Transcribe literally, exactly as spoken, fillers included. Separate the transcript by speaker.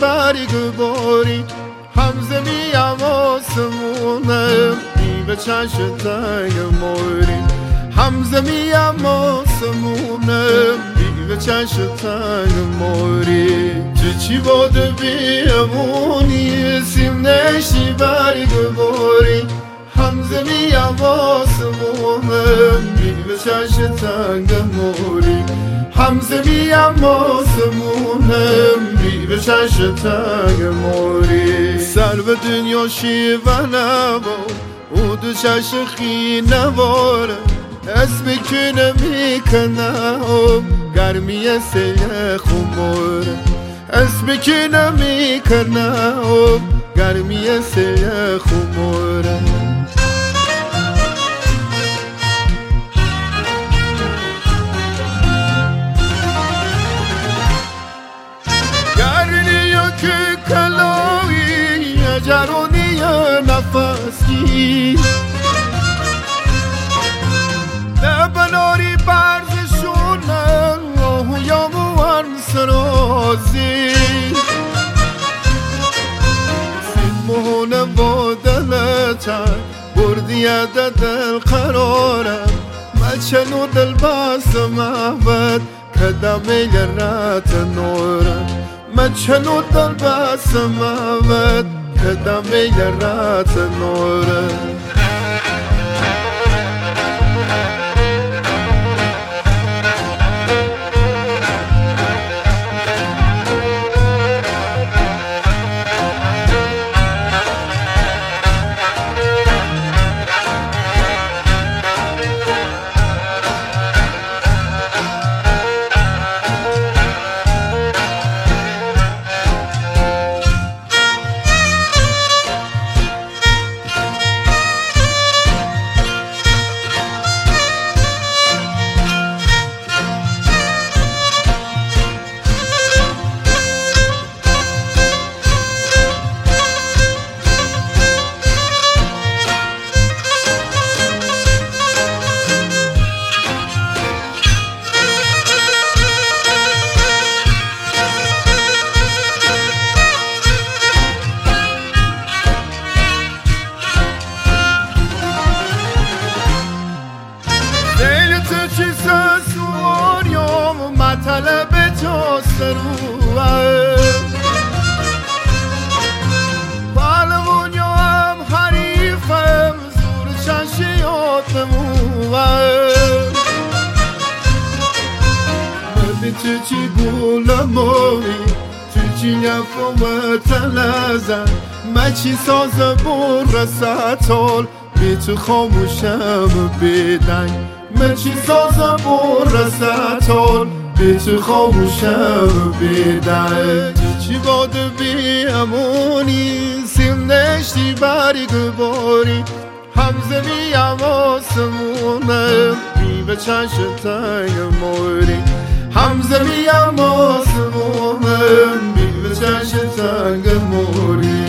Speaker 1: برگ باری همزه میم آسمونم بی به چشم تنگ موری همزه میم آسمونم بی به چشم تنگ موری چه چی باده بیمونی سیم نشی برگ باری همزه میم آسمونم بی به چشم تنگ موری همزه میم آسمونم بی به چشم تنگ موری سر به دنیا شیوه نبا او دو چشم خی نواره اسم کنه میکنم گرمی سیه خموره اسم کنه میکنم گرمی سیه خموره که کلایی جرونی نفسی نبناری برزشونه یا موان سرازی سیمونه با دلتن بردیه دل قرارم مچنو دل بس محبت کدمی لرات نورم من چنو دل بس محبت کدمی لرات نوره چیز سوریوم مطلب تو سروه بالمونیو هم حریفم زور چشیات نموه مردی تو چی گولموی تو چی نفوم تلزن من چی ساز بور رسطال بی تو خاموشم بیدنگ من چی سازم بر رسطال بی تو خاموشم بیدن چی باده بی امونی سیم نشتی برگ باری همزه میم آسمونم بی به چشم تنگ موری همزه میم آسمونم بی به چشم تنگ موری